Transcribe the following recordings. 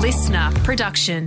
listener production.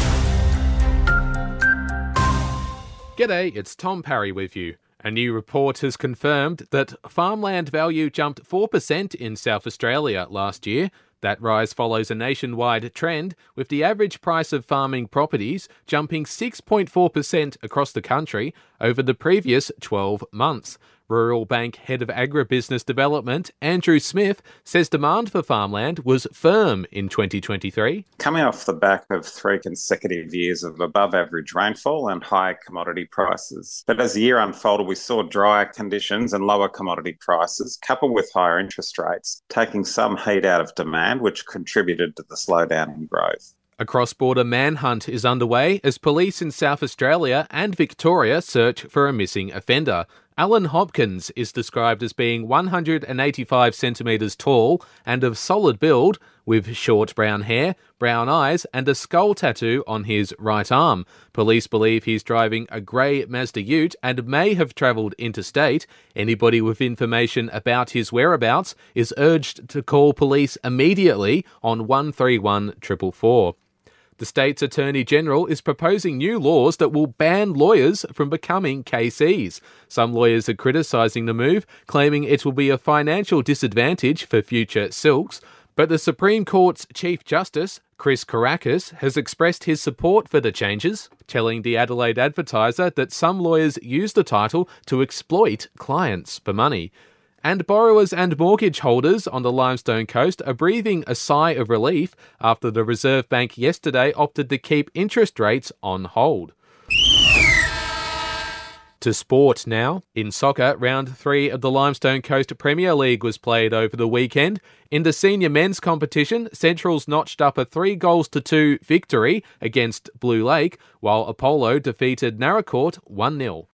G'day, it's Tom Parry with you. A new report has confirmed that farmland value jumped 4% in South Australia last year. That rise follows a nationwide trend, with the average price of farming properties jumping 6.4% across the country over the previous 12 months. Rural Bank Head of Agribusiness Development, Andrew Smith, says demand for farmland was firm in 2023. Coming off the back of 3 consecutive years of above average rainfall and high commodity prices. But as the year unfolded, we saw drier conditions and lower commodity prices, coupled with higher interest rates, taking some heat out of demand, which contributed to the slowdown in growth. A cross-border manhunt is underway as police in South Australia and Victoria search for a missing offender. Alan Hopkins is described as being 185 centimetres tall and of solid build, with short brown hair, brown eyes and a skull tattoo on his right arm. Police believe he's driving a grey Mazda Ute and may have travelled interstate. Anybody with information about his whereabouts is urged to call police immediately on 131 444. The state's Attorney General is proposing new laws that will ban lawyers from becoming KCs. Some lawyers are criticising the move, claiming it will be a financial disadvantage for future silks. But the Supreme Court's Chief Justice, Chris Kourakis, has expressed his support for the changes, telling the Adelaide Advertiser that some lawyers use the title to exploit clients for money. And borrowers and mortgage holders on the Limestone Coast are breathing a sigh of relief after the Reserve Bank yesterday opted to keep interest rates on hold. To sport now. In soccer, round 3 of the Limestone Coast Premier League was played over the weekend. In the senior men's competition, Centrals notched up a 3-2 victory against Blue Lake, while Apollo defeated Naracoorte 1-0.